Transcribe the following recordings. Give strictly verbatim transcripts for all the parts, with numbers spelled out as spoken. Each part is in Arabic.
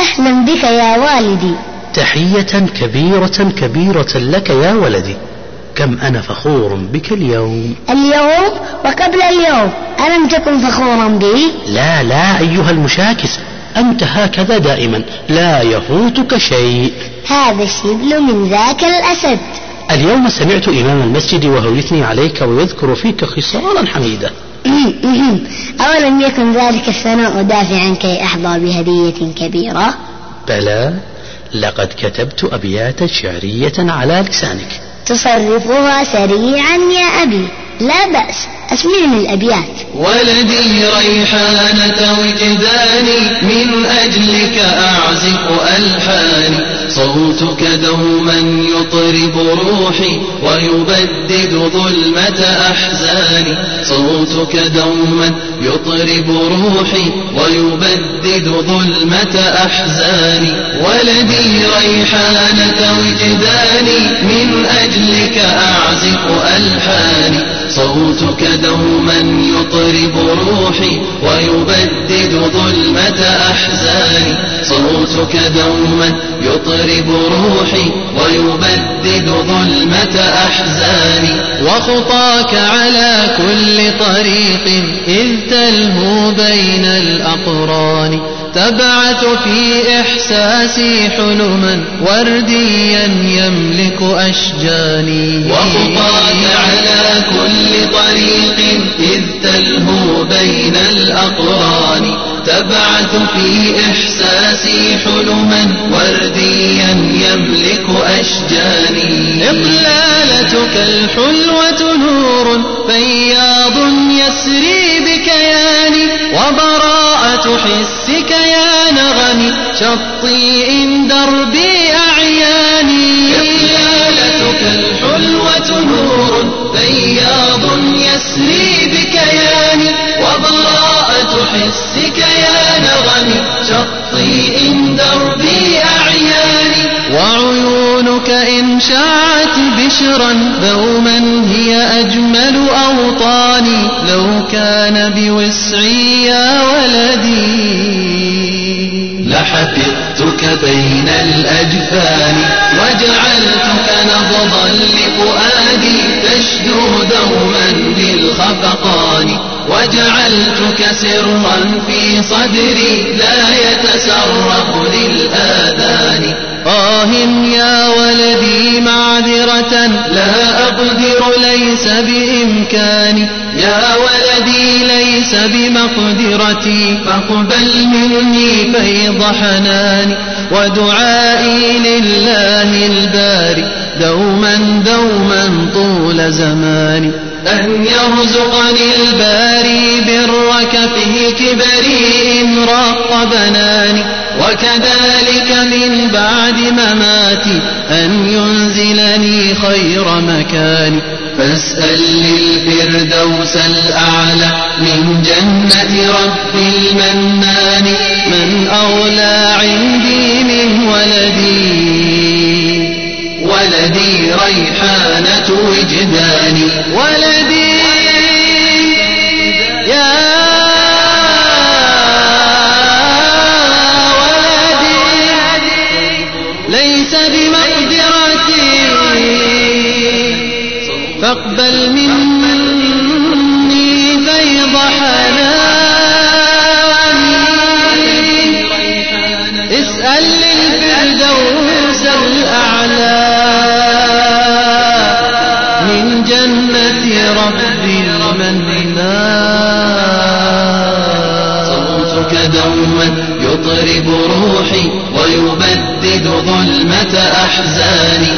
أهلا بك يا والدي. تحية كبيرة كبيرة لك يا ولدي. كم أنا فخور بك اليوم. اليوم وقبل اليوم ألم تكن فخورا بي؟ لا لا أيها المشاكس، أنت هكذا دائما، لا يفوتك شيء. هذا الشبل من ذاك الأسد. اليوم سمعت إمام المسجد وهو يثني عليك ويذكر فيك خصالا حميدة. أولم يكن ذلك الثناء دافعا كي أحظى بهدية كبيرة؟ بلى، لقد كتبت أبياتا شعرية على لسانك. تصرفها سريعا يا أبي. لا بأس، أسمعني الأبيات. ولدي ريحانة وجداني، من أجلك أعزف ألحاني، صوتك دوما يطرب روحي ويبدد ظلمة أحزاني، صوتك دوما يطرب روحي ويبدد ظلمة أحزاني. ولدي ريحانة وجداني، من أجلك أعزف ألحاني، صوتك دوما يطرب روحي ويبدد ظلمة أحزاني، صوتك دوما يطرب روحي ويبدد ظلمة أحزاني. وخطاك على كل طريق إذ تلهو بين الأقران، تبعث في إحساسي حلما ورديا يملك أشجاني. وخطاك على كل طريق إذ تلهو بين الأقران، تبعث في إحساسي حلما ورديا يملك أشجاني. إقلالتك الحلوة نور فياض يسري بكياني، وبراءة حسك يا نغمي شطي إن دربي أعياني. إقلالتك الحلوة نور فياض يسري بكياني، وبراءة حسك يا نغمي شطي إن دربي أعياني. وعيونك إن شاعت بشرا دوما هي أجمل أوطاني، لو كان بوسعي يا ولدي لحفظتك بين الأجفان، وجعلتك نبضا لفؤادي تشدو دوما للخفقان، وجعلتك سرا في صدري لا يتسرب للآذان. آه يا ولدي معذرة لا أقدر ليس بإمكاني، يا ولدي ليس بمقدرتي، فاقبل مني فيض حناني، ودعائي لله الباري دوما دوما طول زماني، أن يرزقني الباري برك في كبري إن راق بناني، وكذلك من بعد مماتي أن ينزلني خير مكاني. فاسأل للفردوس الأعلى من جنة رب المنان، من أولى عندي من ولدي، ولدي ريحانة وجداني. ولدي يا ولدي ليس بمقدرتي، فاقبل مني فيض حناني. اسأل للفردوس الأعلى من جنة رب المنان، صوتك دوما يطرب روحي ويبدد ظلمة أحزاني.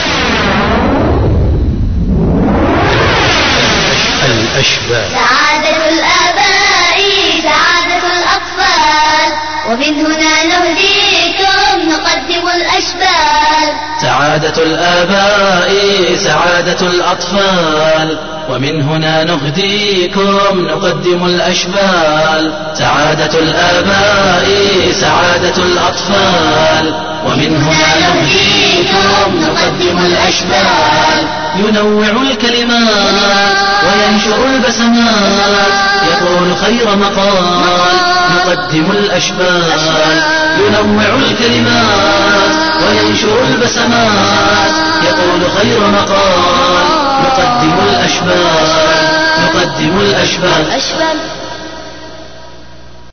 الأشبال. سعادة الآباء سعادة الأطفال، ومن هنا نهديكم نقدم الأشبال. سعادة الآباء سعادة الأطفال، ومن هنا نهديكم نقدم الأشبال. سعادة الآباء سعادة سعادة الأطفال. ومن هنا نهديكم نقدم الأشبال. ينوع الكلمات وينشر البسمات، يقول خير مقال نقدم الأشبال. ينوع الكلمات وينشر البسمات، يقول خير مقال نقدم الأشبال. نقدم الأشبال.